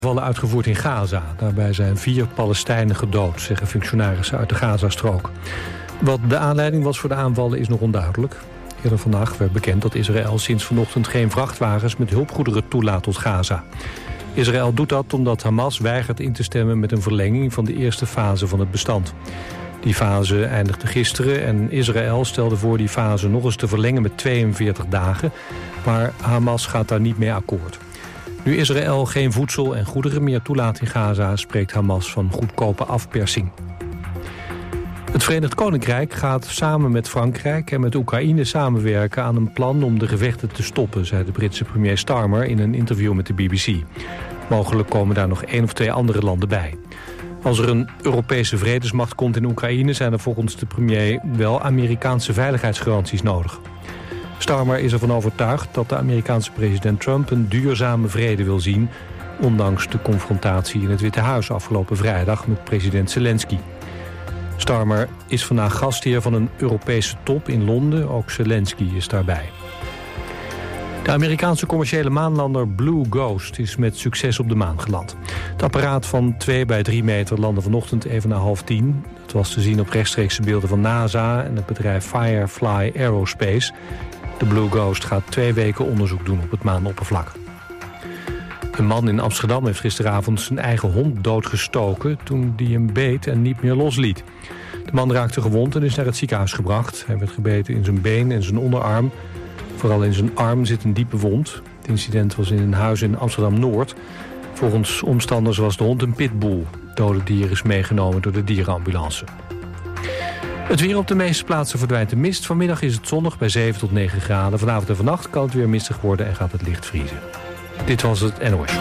Vallen uitgevoerd in Gaza. Daarbij zijn 4 Palestijnen gedood, zeggen functionarissen uit de Gazastrook. Wat de aanleiding was voor de aanvallen is nog onduidelijk. Eerder vandaag werd bekend dat Israël sinds vanochtend geen vrachtwagens met hulpgoederen toelaat tot Gaza. Israël doet dat omdat Hamas weigert in te stemmen met een verlenging van de eerste fase van het bestand. Die fase eindigde gisteren en Israël stelde voor die fase nog eens te verlengen met 42 dagen. Maar Hamas gaat daar niet mee akkoord. Nu Israël geen voedsel en goederen meer toelaat in Gaza, spreekt Hamas van goedkope afpersing. Het Verenigd Koninkrijk gaat samen met Frankrijk en met Oekraïne samenwerken aan een plan om de gevechten te stoppen, zei de Britse premier Starmer in een interview met de BBC. Mogelijk komen daar nog 1 of 2 andere landen bij. Als er een Europese vredesmacht komt in Oekraïne, zijn er volgens de premier wel Amerikaanse veiligheidsgaranties nodig. Starmer is ervan overtuigd dat de Amerikaanse president Trump een duurzame vrede wil zien, ondanks de confrontatie in het Witte Huis afgelopen vrijdag met president Zelensky. Starmer is vandaag gastheer van een Europese top in Londen, ook Zelensky is daarbij. De Amerikaanse commerciële maanlander Blue Ghost is met succes op de maan geland. Het apparaat van 2 bij 3 meter landde vanochtend even na 9:30. Het was te zien op rechtstreekse beelden van NASA en het bedrijf Firefly Aerospace. De Blue Ghost gaat 2 weken onderzoek doen op het maanoppervlak. Een man in Amsterdam heeft gisteravond zijn eigen hond doodgestoken toen die hem beet en niet meer losliet. De man raakte gewond en is naar het ziekenhuis gebracht. Hij werd gebeten in zijn been en zijn onderarm. Vooral in zijn arm zit een diepe wond. Het incident was in een huis in Amsterdam-Noord. Volgens omstanders was de hond een pitbull. Het dode dier is meegenomen door de dierenambulance. Het weer op de meeste plaatsen verdwijnt de mist. Vanmiddag is het zonnig bij 7 tot 9 graden. Vanavond en vannacht kan het weer mistig worden en gaat het licht vriezen. Dit was het NOS.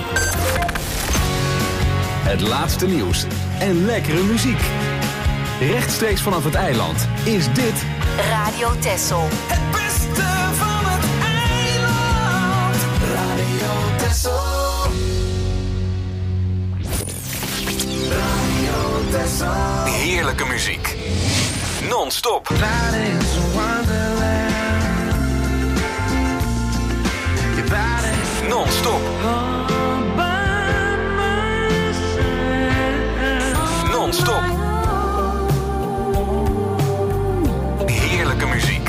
Het laatste nieuws en lekkere muziek. Rechtstreeks vanaf het eiland is dit Radio Texel. Het beste van het eiland. Radio Texel. Radio Texel. heerlijke muziek. Non-stop. That is a wonderland. Your body Non-stop. Non-stop. Heerlijke muziek.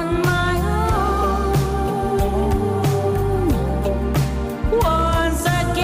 Once I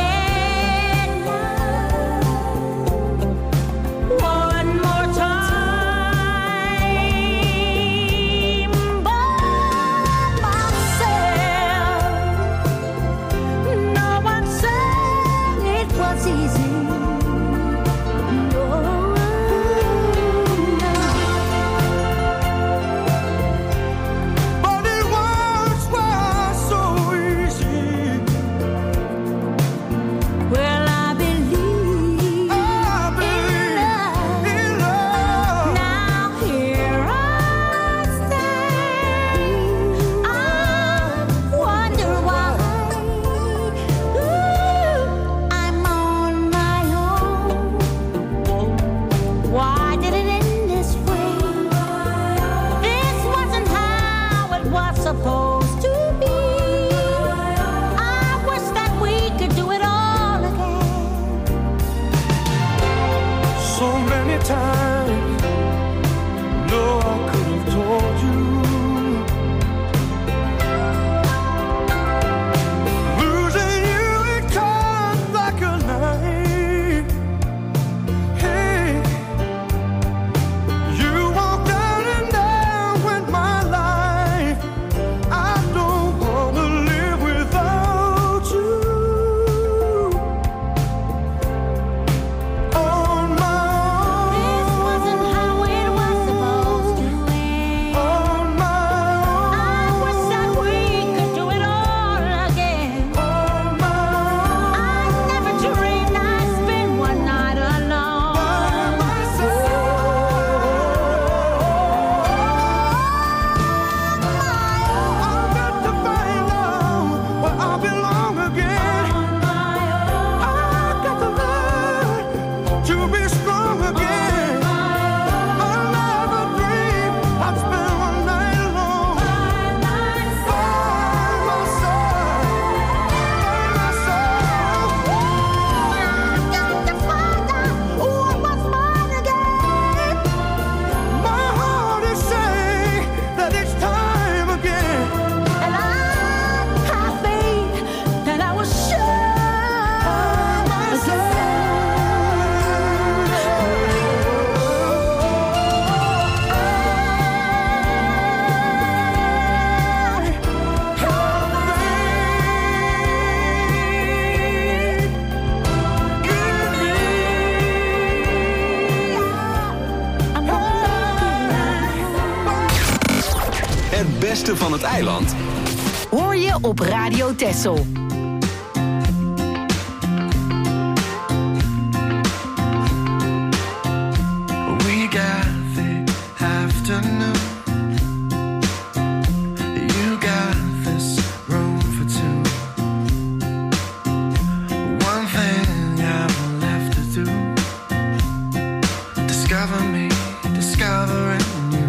Het beste van het eiland hoor je op Radio Texel. We got the afternoon. You got this room for two. One thing I've left to do. Discover me, discovering you.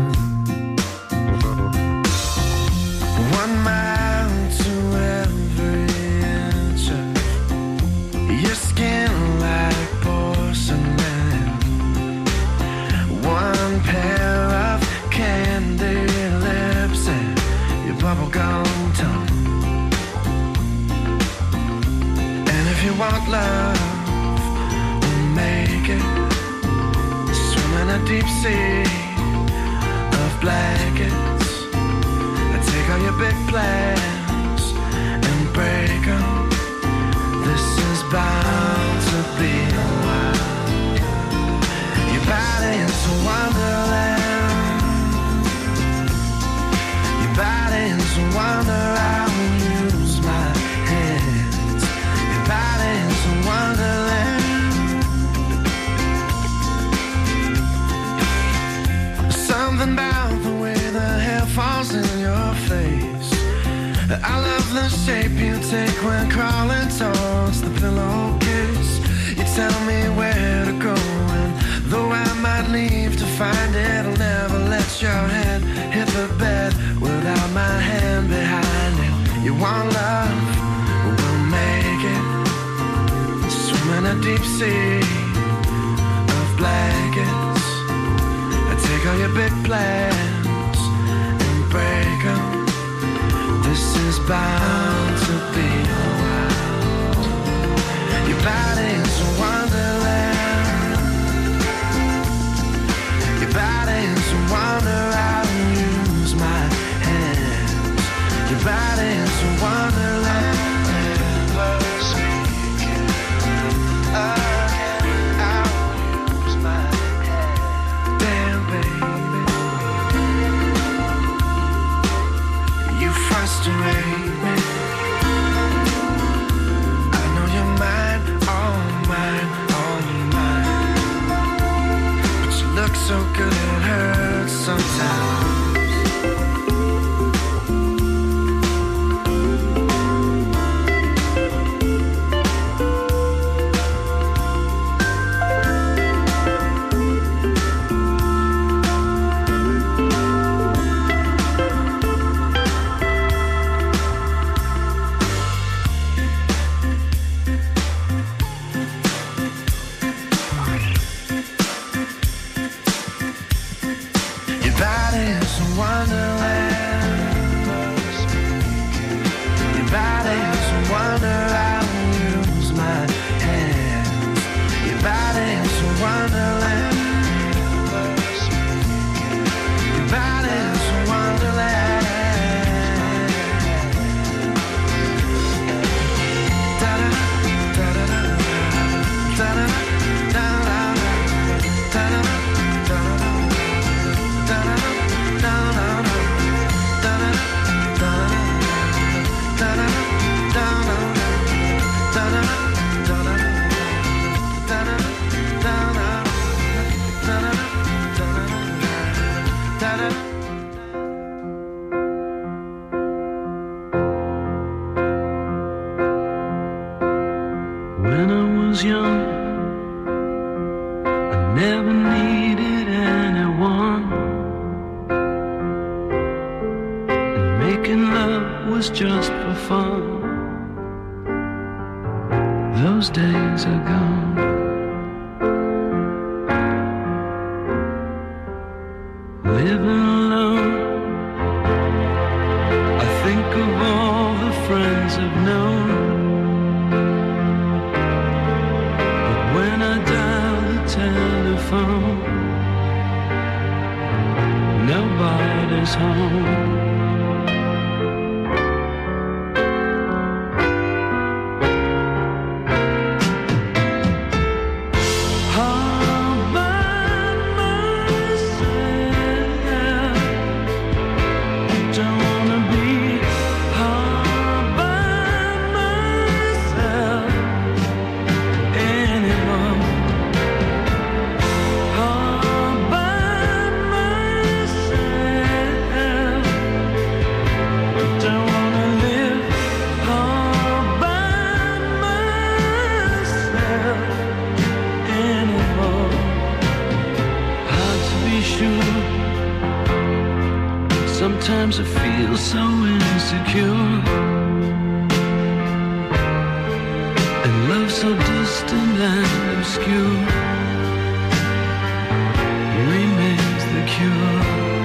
1 mile to every inch of your skin like porcelain. 1 pair of candy lips and your bubblegum tongue. And if you want love, we'll make it. Swim in a deep sea of blankets. Take all your big plans and break them. This is bound to be a while. Your body is a wonderland. Your body is a wonder. I will use my hands. Your body is a wonderland. Something about the way the hair falls in your face. I love the shape you take when crawling towards the pillowcase. You tell me where to go, and though I might leave to find it, I'll never let your head hit the bed without my hand behind it. You want love? We'll make it. Swim in a deep sea of blankets. Take all your big plans and break them. This is bound to be a while. Your body is a wonderland. Your body is a wonder. I will use my hands. Your body is a wonderland. Never speaking again. I will use my hands. Damn, baby, you frustrate me. I know you're mine, all mine, all mine. But you look so good, it hurts sometimes. When I was young, I never needed anyone, and making love was just for fun. Those days are gone. Living alone, I think of all the friends I've known. When I dial the telephone, nobody's home. All by myself, don't feel so insecure, and love so distant and obscure remains the cure.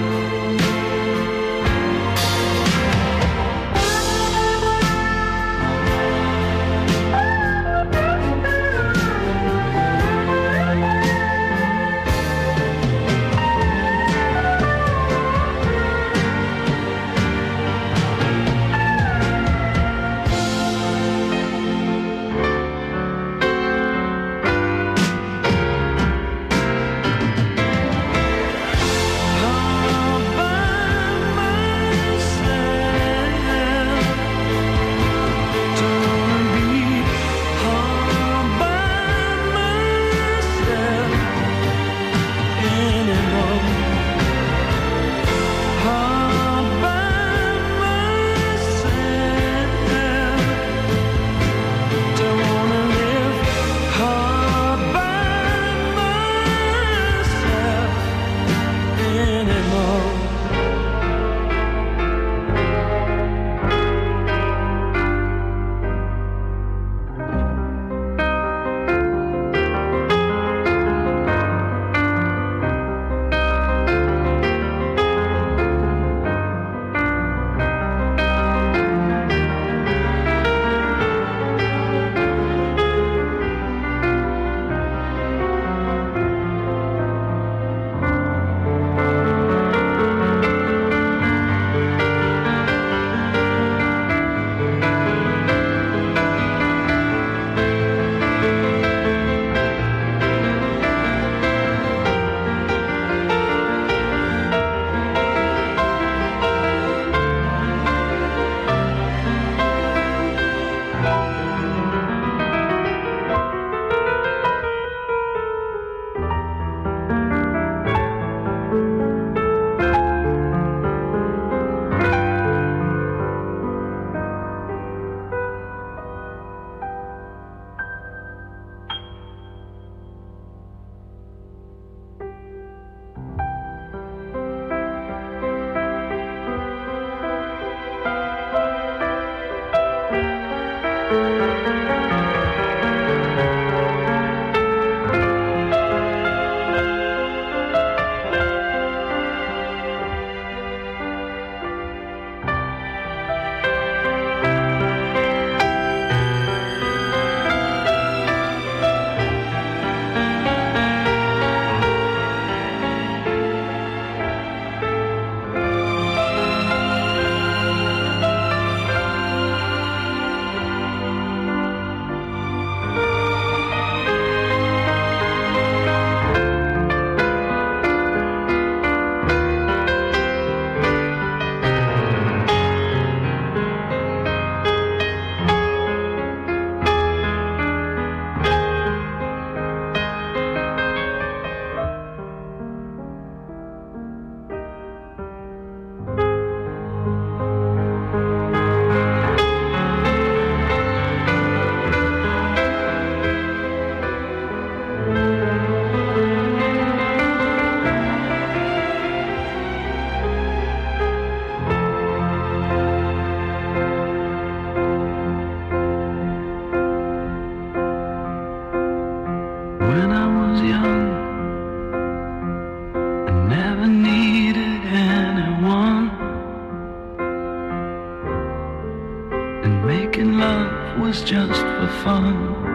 was just for fun.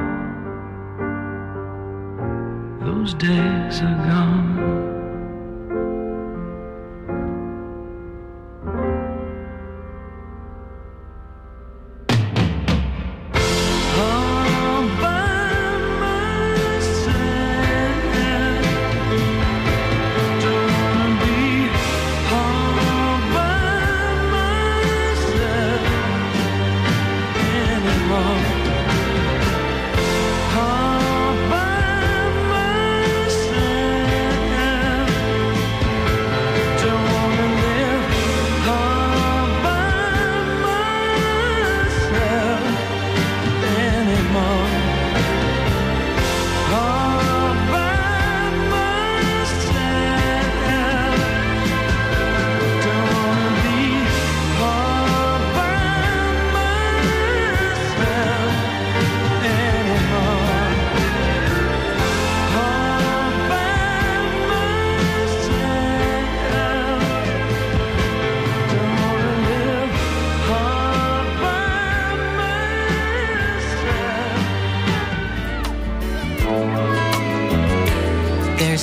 Those days are gone.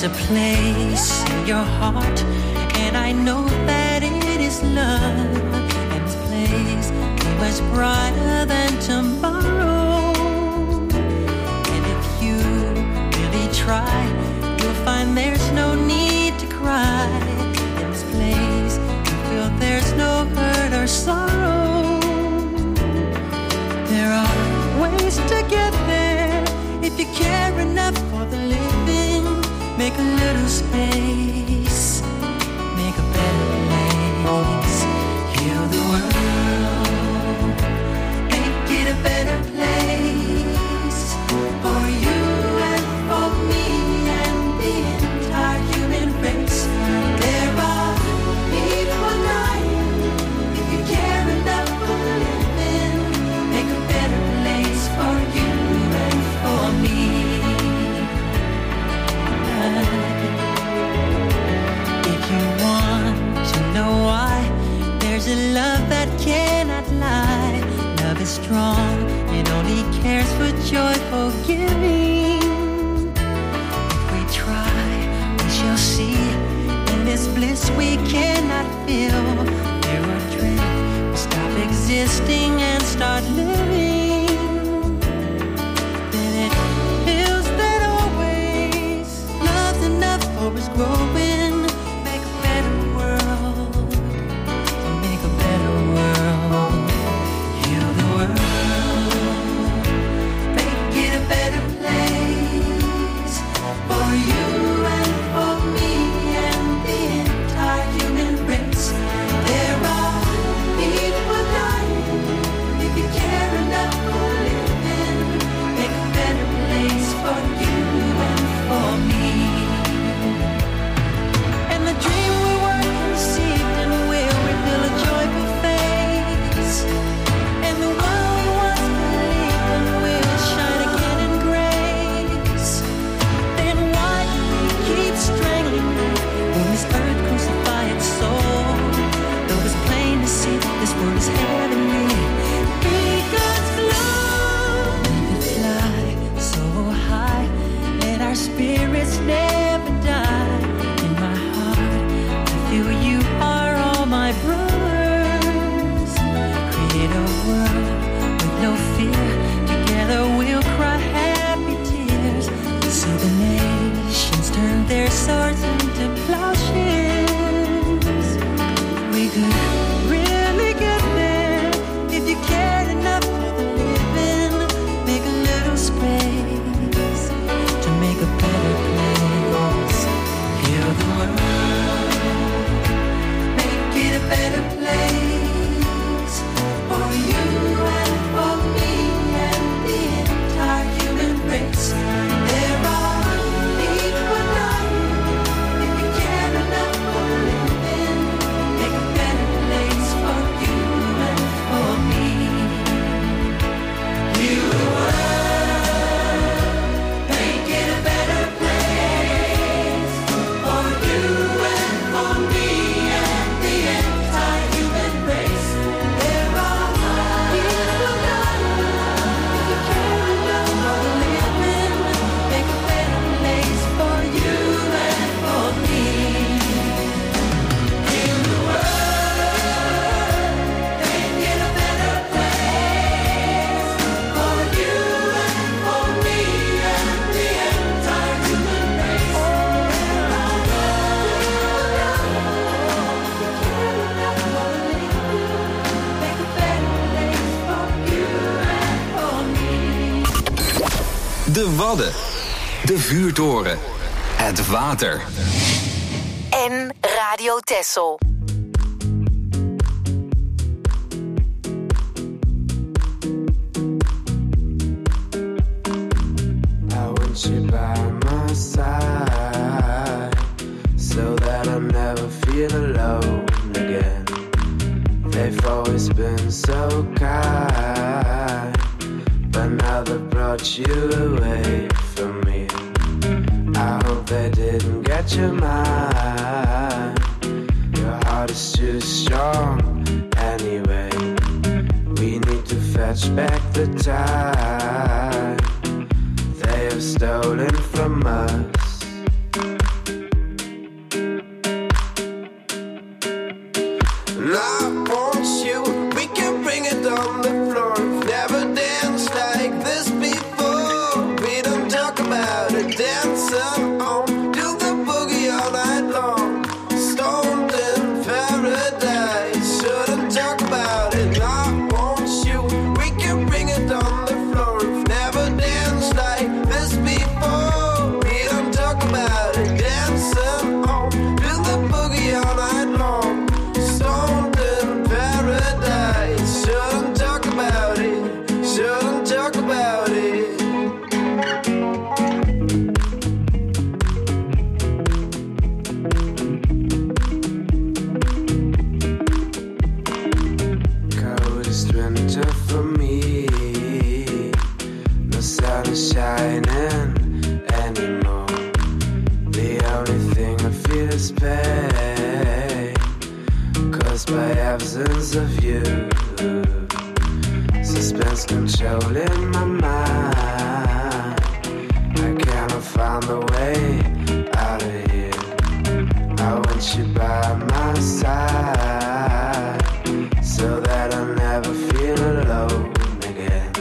There's a place in your heart, and I know that it is love. And this place is much brighter than tomorrow. And if you really try, you'll find there's no need to cry. In this place, you feel there's no hurt or sorrow. There are ways to get there if you care enough for the living. Make a little space, make a better place. Heal the world, make it a better place for you and for me and the entire human race. There are people dying. If you care enough for the living, make a better place for you and for me. If you want to know why, there's a love that cannot lie. Love is strong, it only cares for joyful giving. If we try, we shall see. In this bliss we cannot feel. There are dreams, we stop existing and start living. Then it feels that always love's enough for us growing. Make a better world, make a better world. Heal the world, make it a better place for you and for me and the entire human race. There are people dying. If you care enough for living, make a better place for you and for me. And the dream we were conceived in will reveal a joyful face. And the one we once believed in will shine again in grace. Then why keep strangling me when this earth crucify its soul? Though it's plain to see that this world is heavenly. Be God's love. We could fly so high, let our spirits never die. In my heart, I feel you are all my brothers. Create a world with no fear. Together we'll cry happy tears. See the nations turn their swords into plowshares. We could really get there if you cared enough for the living. Make a little space to make a better place. Heal the world, make it a better place for you and for me and the entire human race. There are people dying. If you care enough for the living, make a better place for you and for me. Heal the world, make it a better place for you and for me and the entire human race. There are people dying. If you care enough for the living, make a better place for you and for me. Heal the world, make it a better place for you and for me and the entire human race. Make a better place for you and for me. De Wadden. De vuurtoren. Het water. En Radio Texel. I want you by my side so that I never feel alone again. They've always been so kind, but now they've brought you away from me. I hope they didn't get your mind. Your heart is too strong anyway. We need to fetch back the time they have stolen from us. just winter for me. No sun is shining anymore. The only thing I feel is pain, caused by absence of you. Suspense controlling my mind. I cannot find the way out of here. I want you by my side, so that I'll never feel alone again.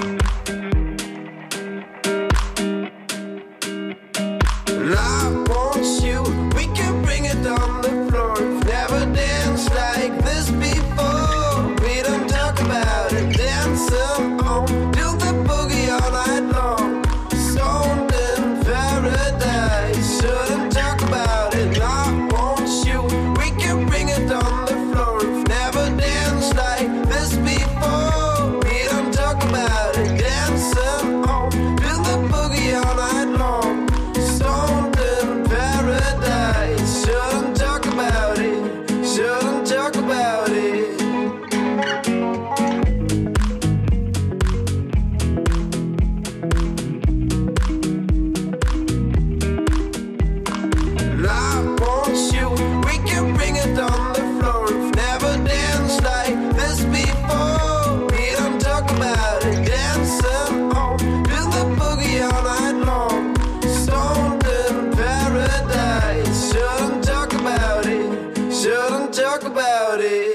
And I want you, we can bring it on the floor. We've never danced like this before. We don't talk about it, dance on, do the boogie all night long. Stoned in paradise, shouldn't talk about it. I want you, we can bring it on the floor. We've never danced like this before. We don't talk about it, dancing on, do the boogie all night long. Stoned in paradise, shouldn't talk about it, shouldn't talk about it. And I want you, we can bring it on the floor. We've never danced like this before. We don't talk about it, dancing on, do the boogie all night long. Stoned in paradise, shouldn't talk about it, shouldn't talk about it.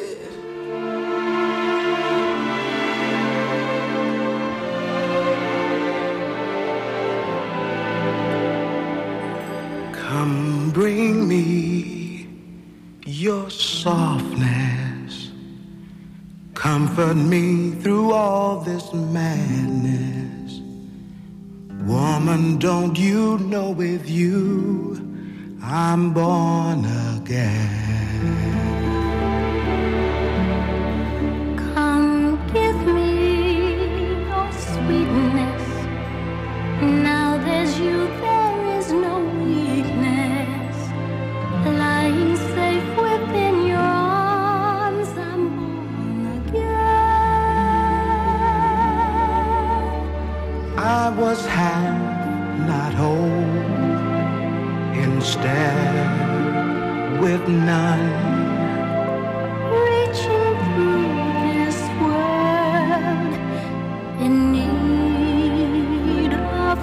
Come bring me your softness. Comfort me through all this madness. Woman, don't you know with you I'm born again. Come give me your sweetness. Now there's you, there is no weakness. Lying safe within your arms, I'm born again. I was half, not whole, instead with none. Reaching through this world in need of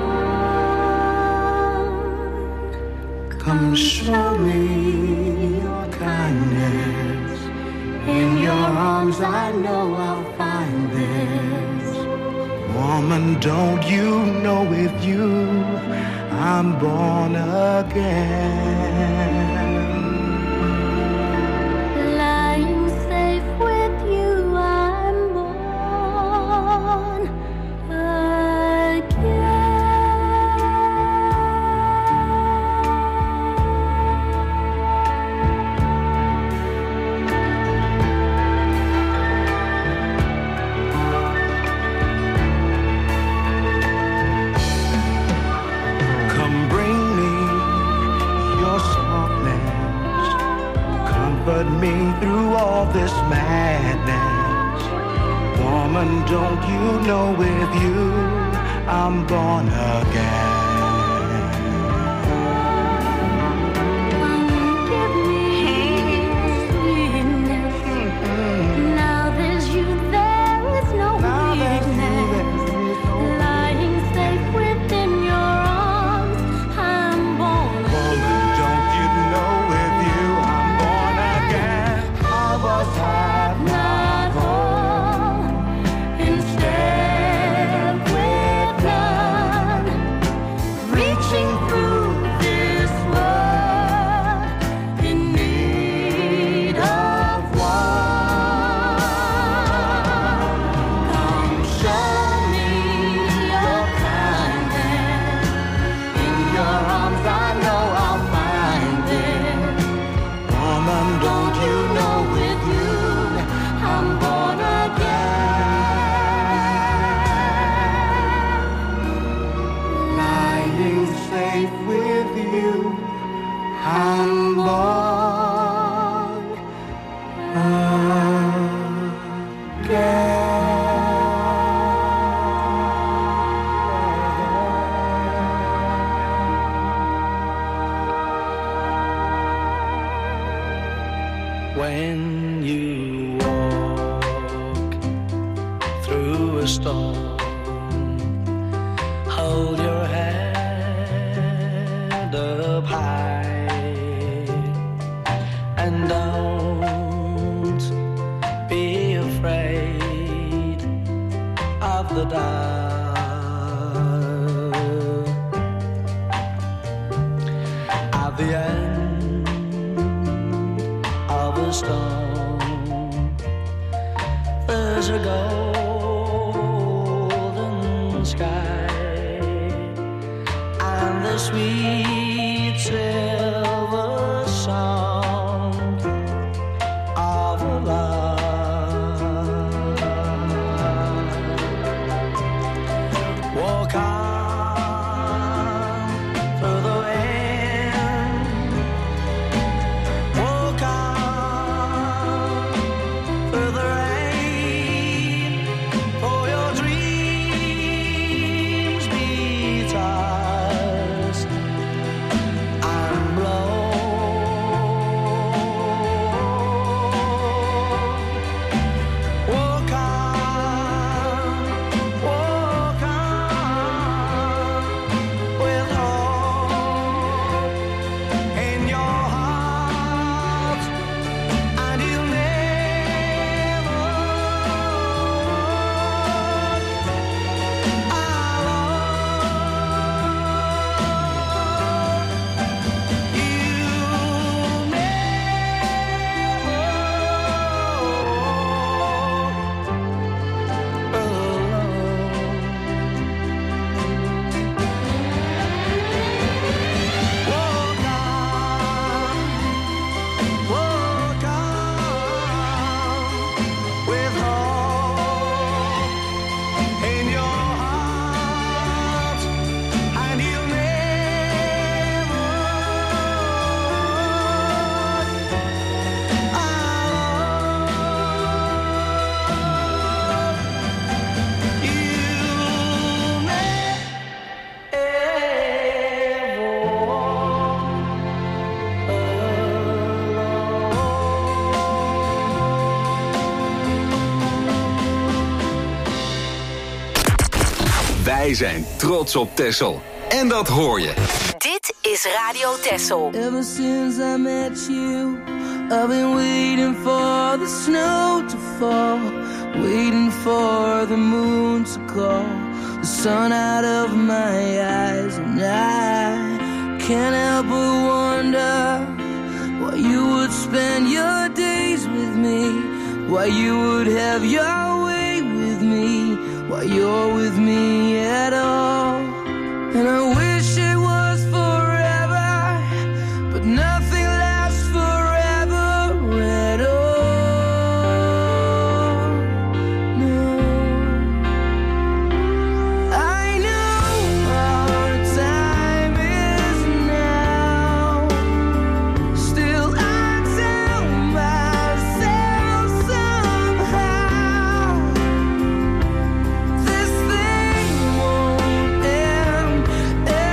one. Come show me your kindness. In your arms I know I'll find this. Woman, don't you know with you I'm born again. Lying safe with you, I'm born again. Come bring me your softness. Comfort me through all this madness. Woman, don't you know with you I'm born again. Give me sweetness. Now there's you, there is no weakness. Lying safe within your arms, I'm born Woman, don't you know with you I'm born again. I was half, not whole, instead with none. storm. Hold your head up high and don't be afraid of the dark. At the end of a storm, there's a golden sky and the sweet silver sound of love. Walk on through the wind, walk on through the rain, for your dreams be tossed and blown. Walk on with hope in your heart, and you'll never walk on with hope in your heart, and you'll never Wij zijn trots op Texel. En dat hoor je. Dit is Radio Texel. Ever since I met you, I've been waiting for the snow to fall, waiting for the moon to call the sun out of my eyes, and I can't help but wonder why you would spend your days with me, why you would have your way with me, why you're with me at all. And I wish it was forever, but nothing lasts forever at all. No, I know our time is now. Still I tell myself somehow this thing won't end.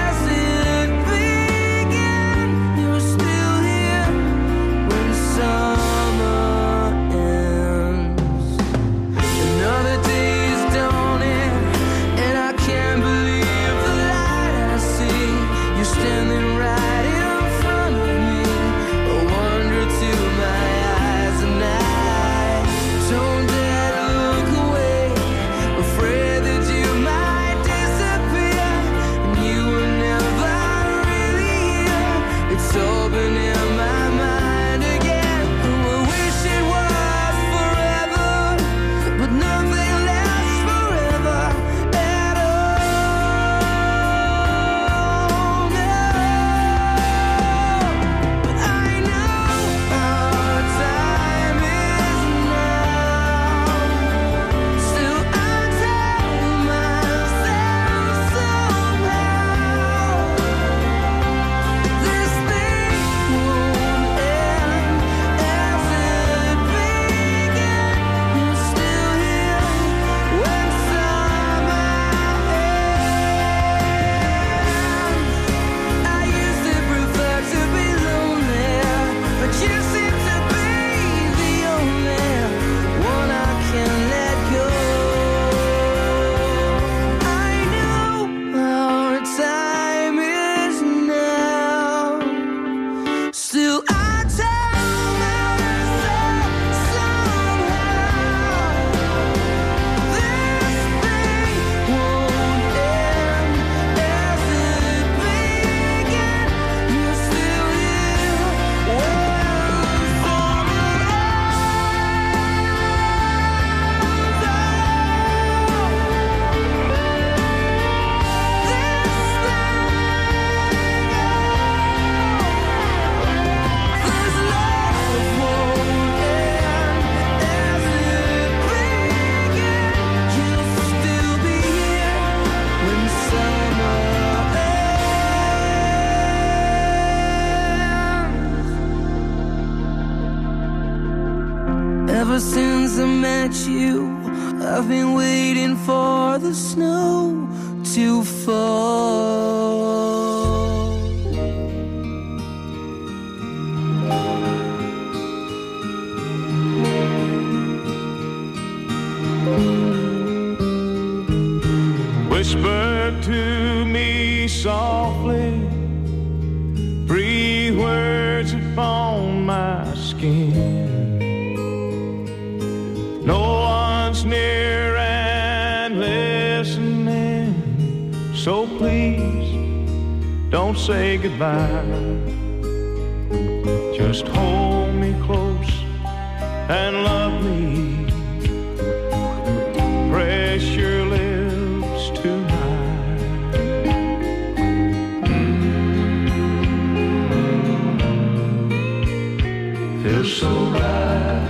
met you, I've been waiting for the snow to fall. Whisper to me softly, breathe words upon my skin. No one's near and listening, so please don't say goodbye. Just hold me close and love me. Press your lips to mine. Feels so right.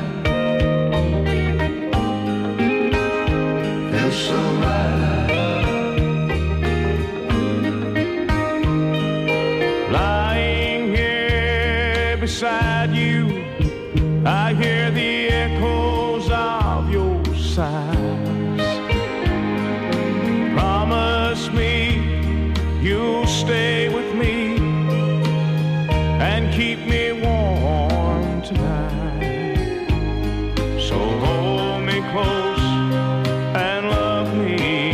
Feels so right. Lying here beside you, I hear the echoes of your sighs. Promise me you'll stay with me and keep me warm tonight. So hold me close and love me.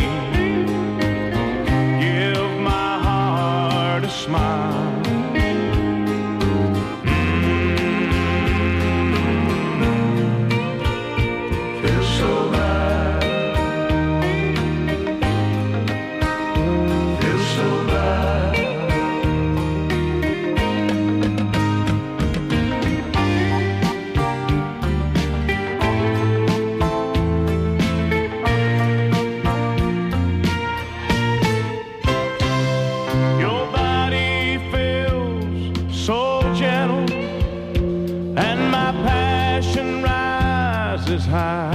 Give my heart a smile. Feels so right. Feels so right. Your body feels so gentle, and my passion rises high.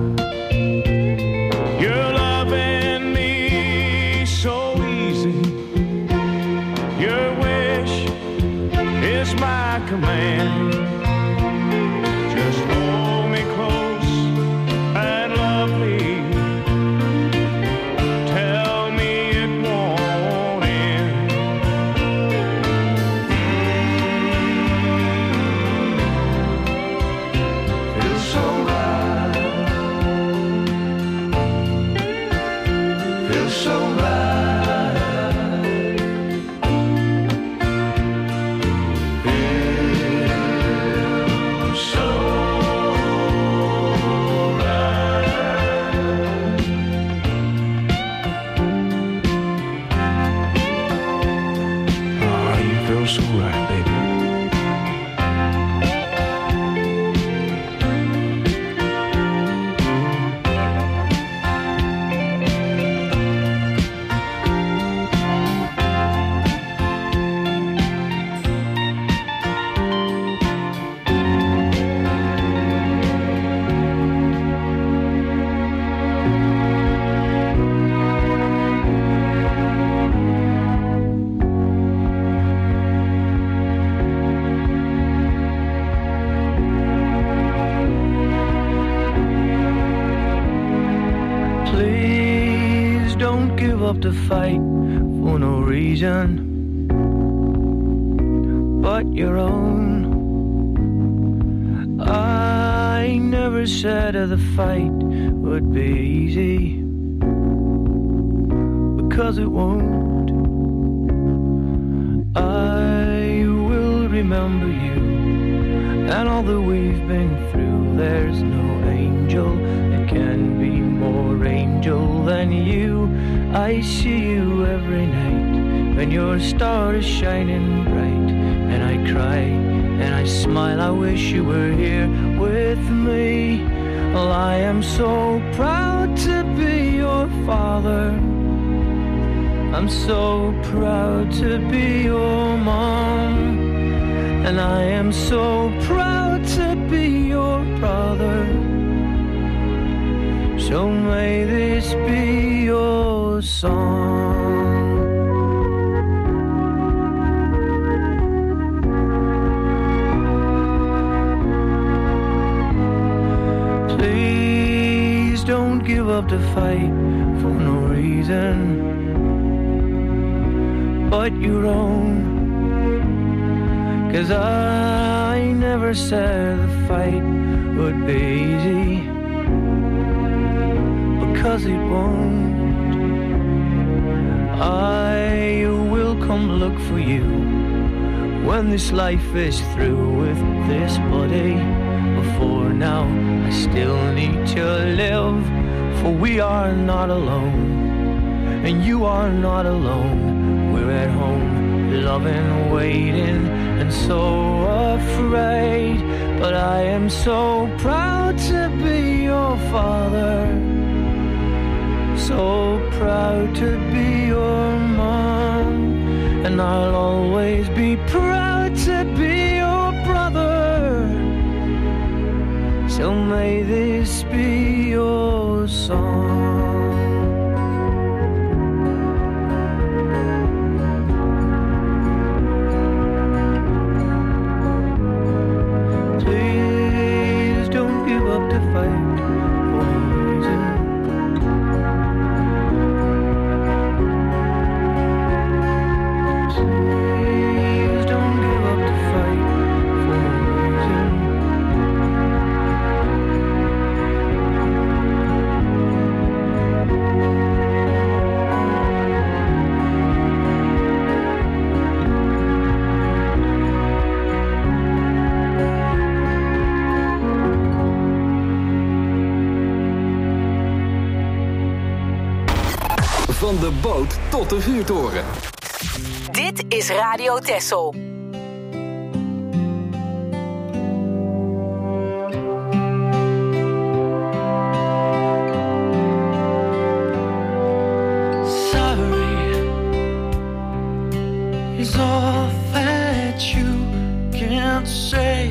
You're loving me so easy. Your wish is my command. Just hold me close and love me. Tell me it won't end. Feels so right. Feels so right. Feels so right. Oh, you feel so right, baby. Please don't give up the fight for no reason but your own. I never said that the fight would be easy, because it won't. I will remember you and all that we've been through. There's no angel that can be more angel than you. I see you every night when your star is shining bright, and I cry and I smile. I wish you were here with me. Well, I am so proud to be your father. I'm so proud to be your mom. And I am so proud to be your brother. So may this be your song. Please Please don't give up the fight for no reason but your own. 'Cause I never said the fight would be easy, because it won't. I will come look for you when this life is through with this body. Before now, I still need to live, for we are not alone, and you are not alone. We're at home, loving, waiting, and so afraid. But I am so proud to be your father, so proud to be your mom, and I'll always be proud to be your brother. So may this be your song. Please don't give up the fight for no reason. Please don't give up the fight for no reason. Van de boot tot de vuurtoren. Dit is Radio Texel. Sorry is all that you can say.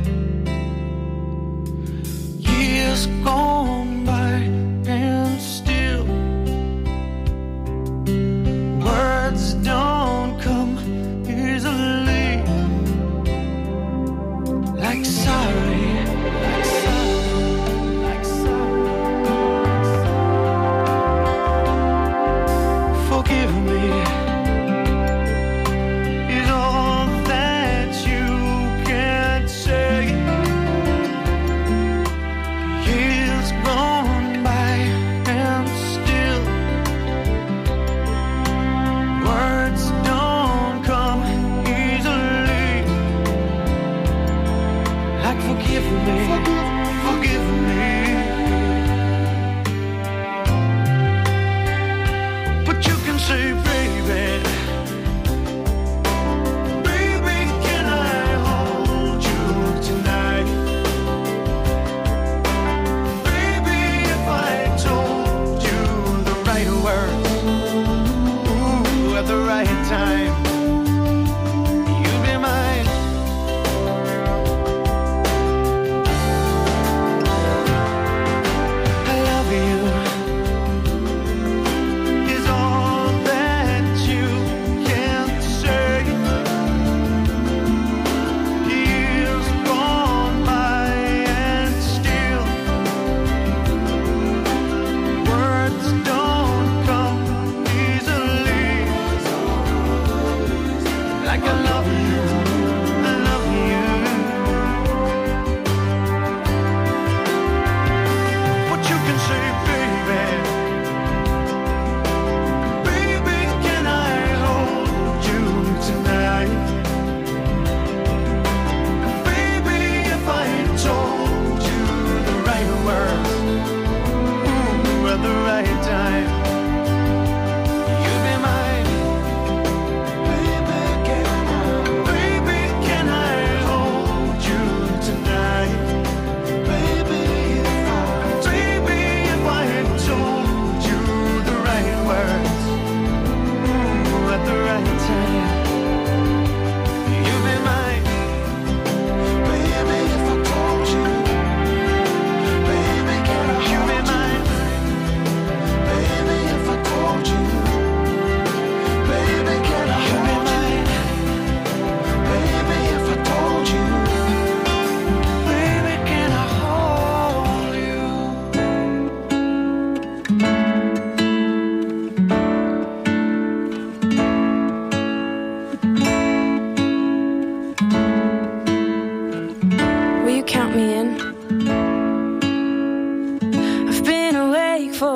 Years gone by and still words don't come easily.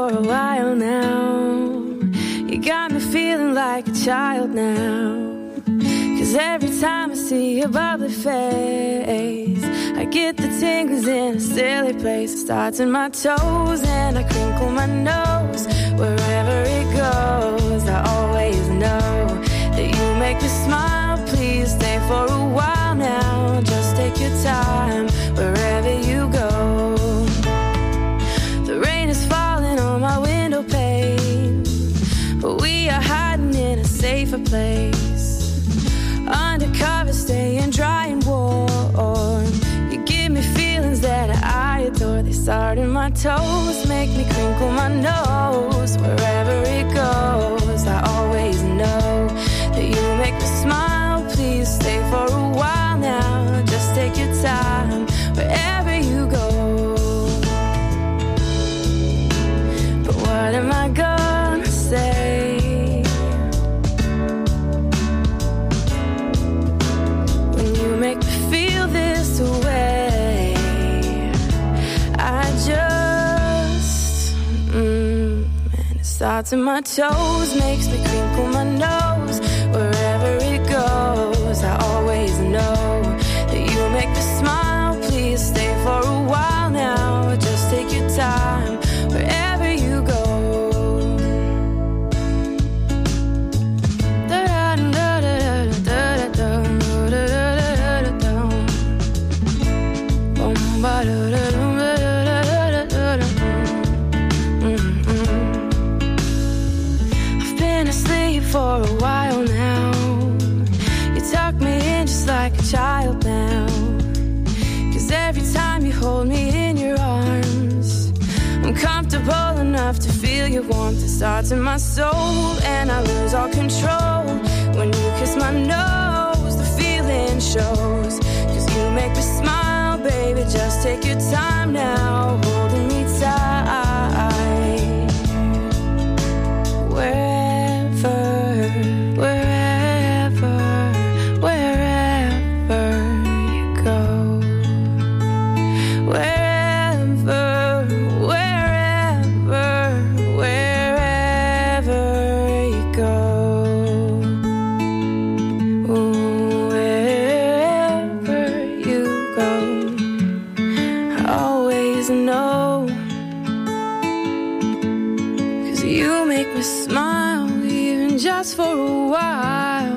for a while now. You got me feeling like a child now. 'Cause every time I see your bubbly face, I get the tingles in a silly place. It starts in my toes and I crinkle my nose. Wherever it goes, I always know that you make me smile. Please stay for a while now. Just take your time wherever you go. The rain is falling on my window pane, but we are hiding in a safer place. Undercover, staying dry and warm. You give me feelings that I adore. They start in my toes, make me crinkle my nose. Wherever it goes, I always know that you make me smile. Please stay for a while now. Just take your time wherever you go. But what am I gonna say? Make me feel this way. I just and it starts in my toes, makes me crinkle my nose. Wherever it goes, I always know that you make me smile. Please stay for a while now. Just take your time wherever you go. I've been asleep for a while now. You tuck me in just like a child now. 'Cause every time you hold me in your arms, I'm comfortable enough to feel your warmth. It starts in my soul and I lose all control. When you kiss my nose, the feeling shows. 'Cause you make me smile, baby, just take your time now, holding me tight. Wherever, wherever, wherever you go. Wherever, wherever, wherever you go. Wherever you go, I always know. 'Cause you make me smile, even just for a while.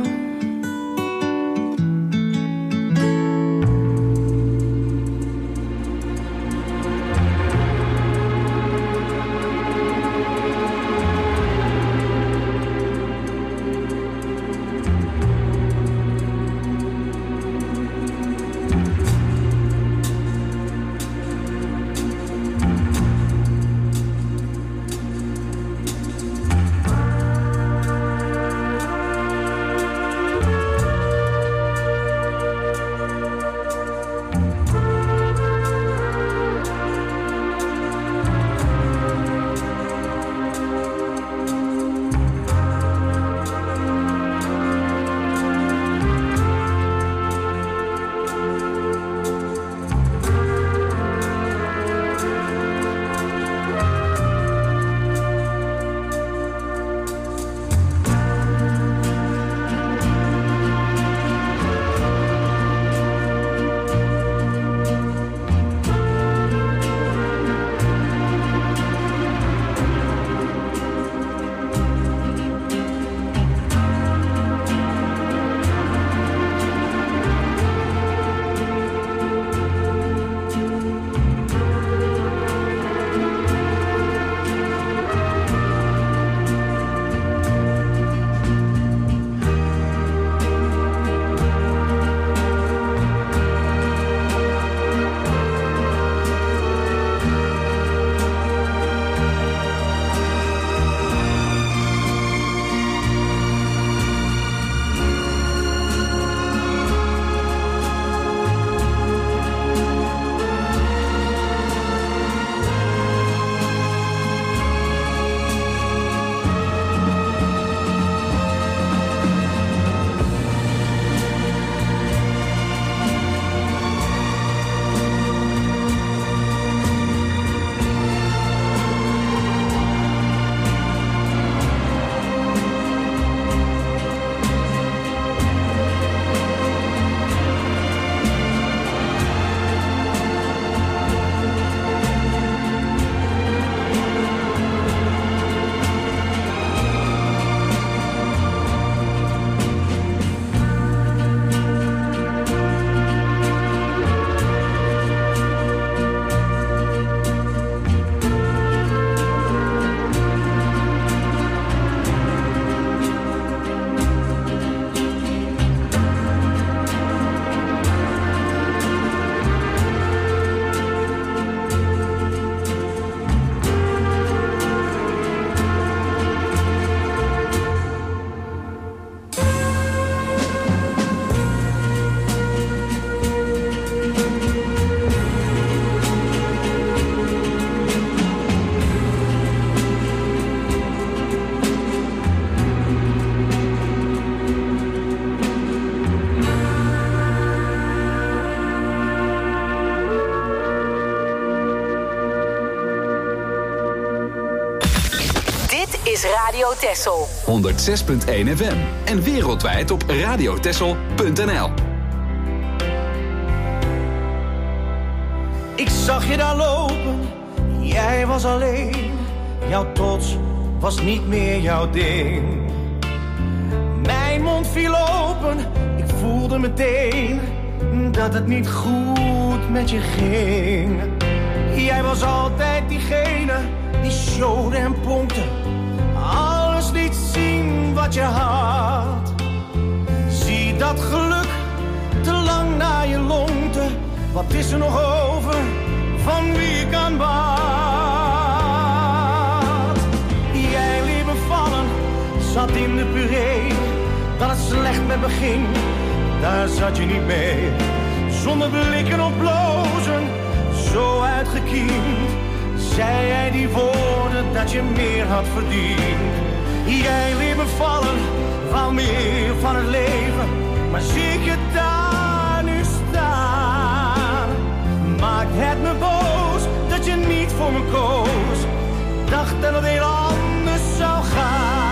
is Radio Texel. 106.1 FM en wereldwijd op radiotexel.nl. Ik zag je daar lopen, jij was alleen. Jouw trots was niet meer jouw ding. Mijn mond viel open, ik voelde meteen dat het niet goed met je ging. Jij was altijd diegene die showde en pompte, alles liet zien wat je had. Zie dat geluk te lang naar je longte, wat is er nog over van wie ik aanbad? Jij liet me vallen, zat in de puree, dat het slecht met me ging, daar zat je niet mee. Zonder blikken of blozen, zo uitgekiend, zei jij die woorden dat je meer had verdiend. Jij liet me vallen, wou meer van het leven, maar zie ik je daar nu staan. Maakt het me boos dat je niet voor me koos, dacht dat het heel anders zou gaan.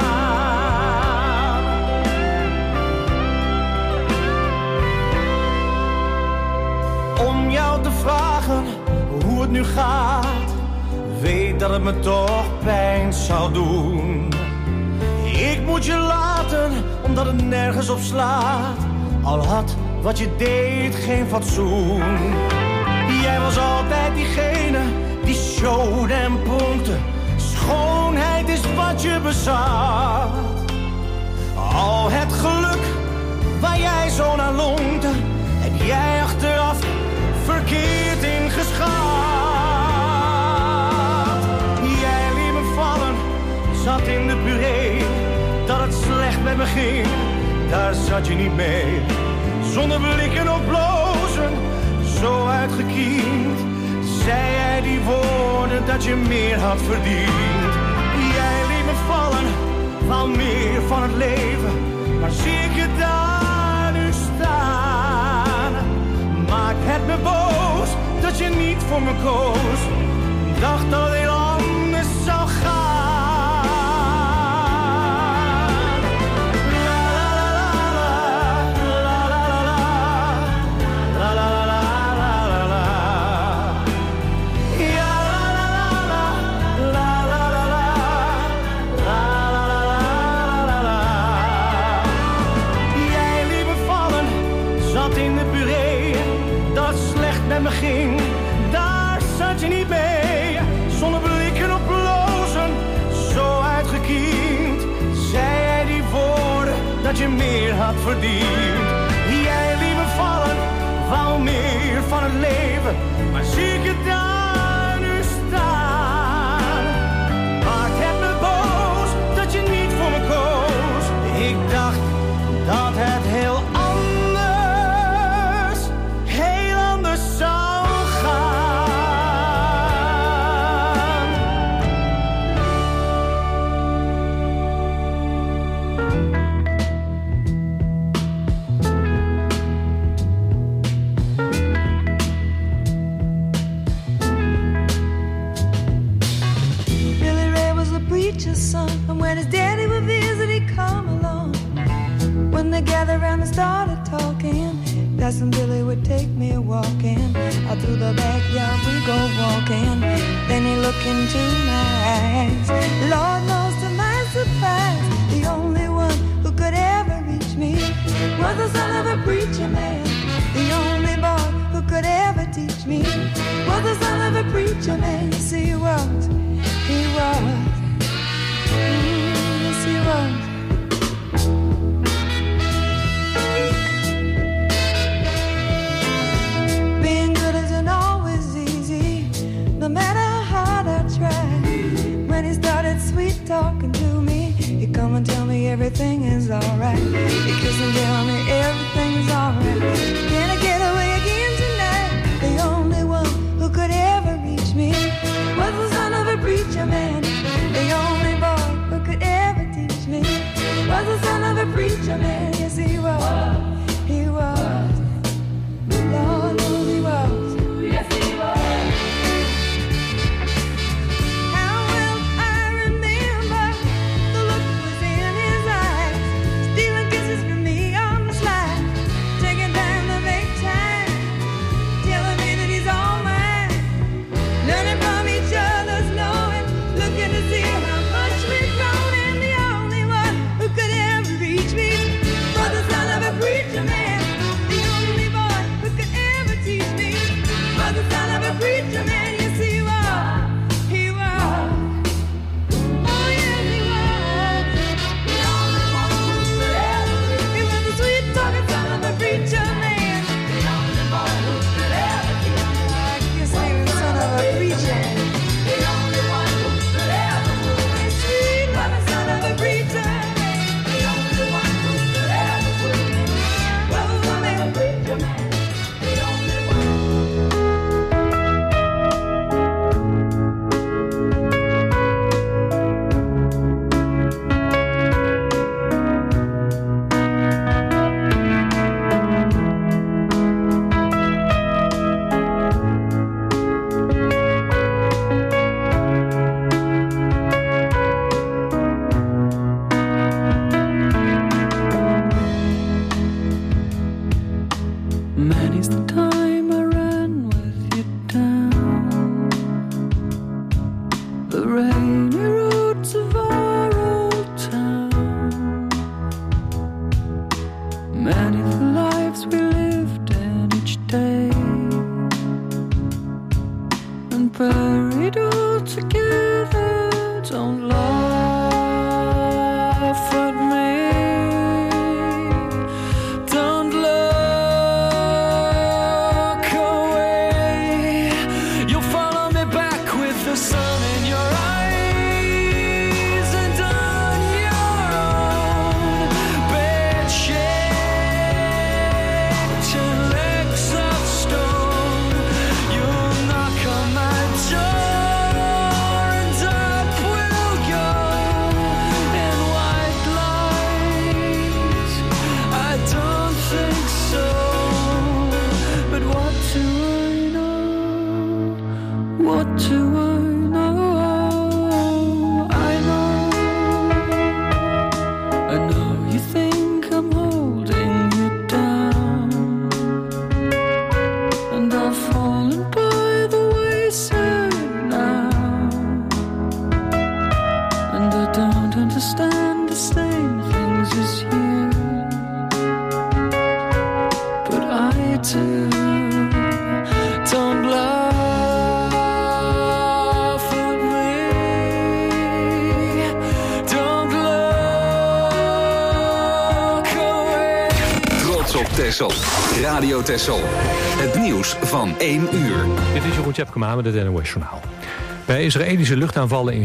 Om jou te vragen hoe het nu gaat, weet dat het me toch pijn zou doen. Ik moet je laten, omdat het nergens op slaat, al had wat je deed geen fatsoen. Jij was altijd diegene die showde en pronkte, schoonheid is wat je bezat. Al het geluk waar jij zo naar longte, heb jij achteraf verkeerd ingeschat. Jij liet me vallen, zat in de puree, dat het slecht met me ging, daar zat je niet mee. Zonder blikken of blozen, zo uitgekiend, zei jij die woorden dat je meer had verdiend. Jij liet me vallen, wou meer van het leven, maar zie ik je daar nu staan. Maakt het me boos dat je niet voor me koos, dacht dat het heel anders zou gaan. Me ging, daar zat je niet mee. Zonder blikken op blozen, zo uitgekiend, zei jij die woorden dat je meer had verdiend. Jij liet me vallen, wou meer van het leven, maar zie ik je daar nu staan. Maakt het me boos dat je niet voor me koos. Ik dacht dat het heel anders zou gaan. Billy Ray was a preacher's son, and when his daddy would visit, he'd come along. When they gathered around and started talking, Cousin Billy would take me walking. Out through the backyard we go walking. Then he looked into my eyes. Lord knows to my surprise, the only one who could ever reach me was the son of a preacher man. The only boy who could ever teach me was the son of a preacher man. Yes, he was. He was. Yes, he was. No matter how hard I try, when he started sweet talking to me, he'd come and tell me everything is alright. He'd kiss and tell me everything is alright. Can I get away again tonight? The only one who could ever reach me was the son of a preacher man. The only boy who could ever teach me was the son of a preacher man. Yes, he was. He was. Lord knows he was. Yes, he was. How will I remember the rainy roads of our old town. Many the lives we lived in each day, and buried all together. Don't laugh at me. Don't look away. You'll follow me back with the sun in your eyes and on your own bed shaped and legs of stone. You'll knock on my door and up will go in white light. I don't think so, but what do I know? What do I know? I know you think I'm holding you down, and I've fallen by the wayside now, and I don't understand the same things as you, but I do. Don't laugh at me. Don't look away. Trots op Texel. Radio Texel. Het nieuws van 1 uur. Dit is Jeroen Tjepkema met het NOS Journaal. Bij Israëlische luchtaanvallen in